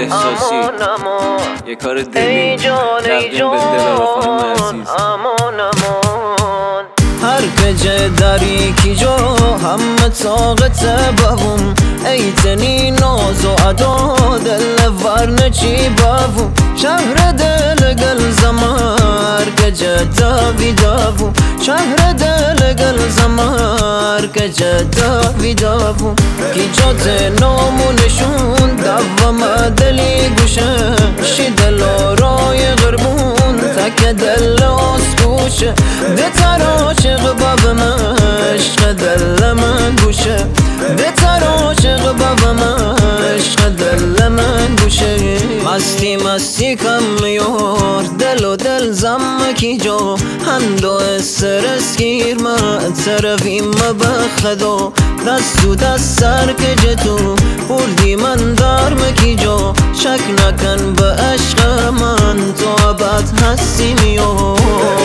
احساسی یه کار دلی تقدیم به دلارا خانم عزیز. هر کجا داری کی جو همه طاقت بابم ای تنی ناز و ادا دل ورن چی بابم شهر دل گل زمار کجا داوی دابم شهر دل گل زمار کجا داوی دابم کی جات نامونشون دوام دلی گوشه شی دلارای غربون تک دل آسگوشه ده تراشق بابم عشق دل من گوشه ده تراشق بابم عشق دل من گوشه مستی مستی کم میور دل و دل زم کی جو هندو استرس گیر ما طرفیم بخدو دست و دست سر که تو بردی من دارم کی جو شک نکن به عشق من تو ابد هستی میور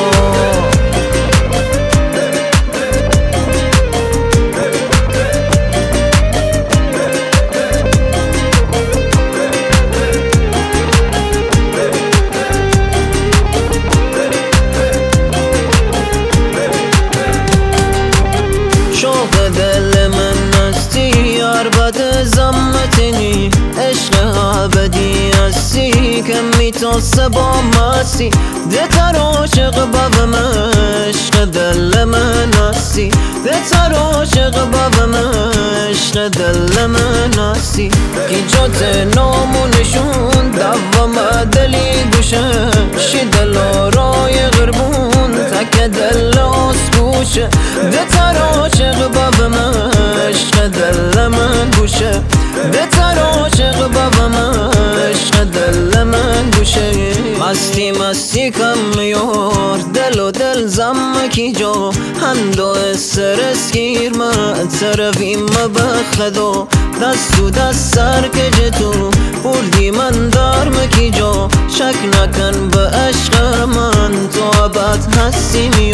شوق دل من هستی یار بد زمتنی عشق ابدی هستی کمی تو سبا مستی ده تراشق بابم عشق دل من هستی ده تراشق بابم عشق دل من هستی کی جات نامونشون دوام دلی گوشه شی دلارای غربون تک دل آسگوشه ده تراشق بابم عشق دل من گوشه ده تراشق بابم عشق دل من گوشه مستی مستی کم میور دل و دل زم کی جو هندو استرس گیر ما طرفیم بخدو دست و دست سر که تو بردی من دارم کی جو شک نکن به عشق من تو ابد هستی میور